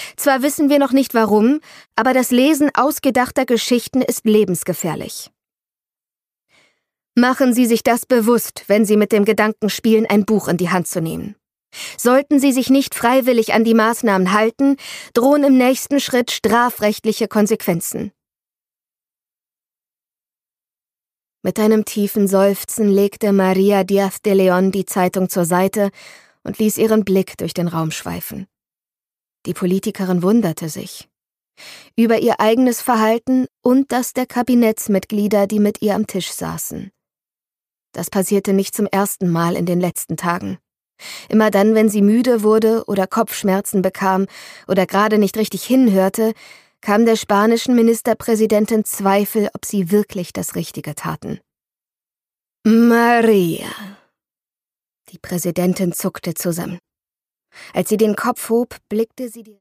Zwar wissen wir noch nicht warum, aber das Lesen ausgedachter Geschichten ist lebensgefährlich. Machen Sie sich das bewusst, wenn Sie mit dem Gedanken spielen, ein Buch in die Hand zu nehmen. Sollten Sie sich nicht freiwillig an die Maßnahmen halten, drohen im nächsten Schritt strafrechtliche Konsequenzen. Mit einem tiefen Seufzen legte María Díaz de León die Zeitung zur Seite und ließ ihren Blick durch den Raum schweifen. Die Politikerin wunderte sich über ihr eigenes Verhalten und das der Kabinettsmitglieder, die mit ihr am Tisch saßen. Das passierte nicht zum ersten Mal in den letzten Tagen. Immer dann, wenn sie müde wurde oder Kopfschmerzen bekam oder gerade nicht richtig hinhörte, kam der spanischen Ministerpräsidentin Zweifel, ob sie wirklich das Richtige taten. Maria. Die Präsidentin zuckte zusammen. Als sie den Kopf hob, blickte sie die